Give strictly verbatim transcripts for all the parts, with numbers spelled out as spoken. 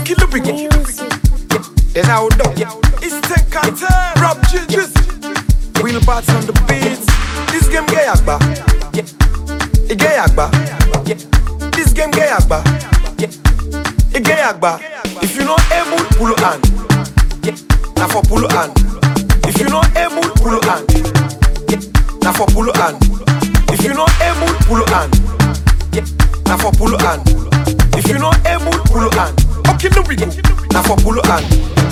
Okay, look big. Then I would know. It's ten cartel. Rob Gingers. Wheel parts on the beats. This game gay akba. It gay akba. This game gay akba. It gay akba. If you know able, pull on. Now for pull on. If you know able, pull on. Now for pull on. If you know able, pull on. Now for pull on. If you know able, pull on. Okay, no we go. Now for pull on.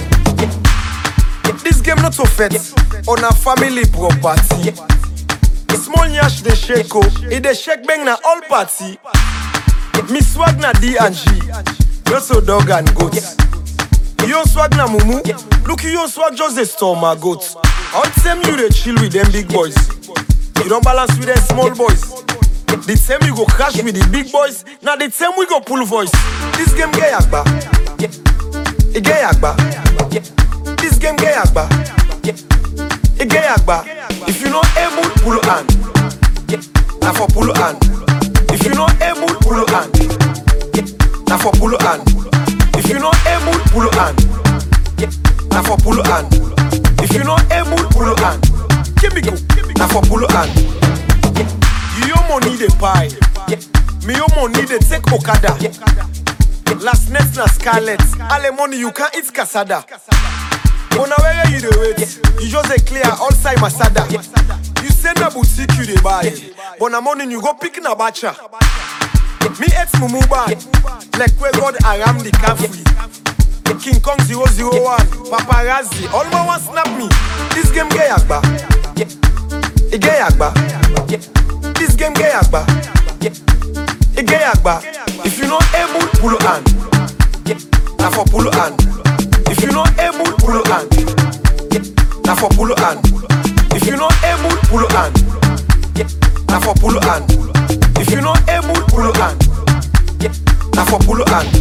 This game not so fat. On a family property. Small nyash de shake oh. It de shake bang na all party. Me swag na D and G. You so dog and goat. You swag na mumu. Look you swag just a storm my goat. All time you dey chill with them big boys. You don't balance with them small boys. The time you go crash with the big boys. Now the time we go pull voice. This game gay akba. It gay akba. This game gay akba. It gay akba. If you know able, pull on. Now for pull on. If you know able, pull on. Now for pull on. If you know able, pull on. Now for pull on. If you know able, pull on. Give me go. Now for pull on. You money the pie. Me your money the take Okada. Last next na Scarlet. All the money you can't eat casada. But now where you the wait? You just a clear outside Masada. You send a boutique you the buy. But now morning you go pick na bacha. Me ex mumu bad. Like where God aram the free. King Kong zero zero one. Paparazzi. All my one snap me. This game gay akba. It gay akba. This game gay akba. It gay akba. If you know able, pull on. Now for pull on. If you know able, pull on. Now for pull on. If you know able, pull on. Now for pull on. If you know able, pull on. Now for pull on.